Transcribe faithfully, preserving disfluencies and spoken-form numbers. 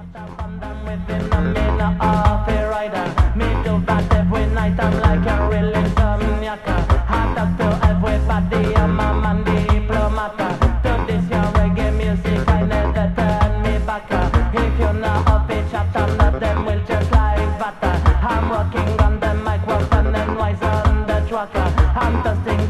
I'm working on the microphone and noise on the tracker. I'm testing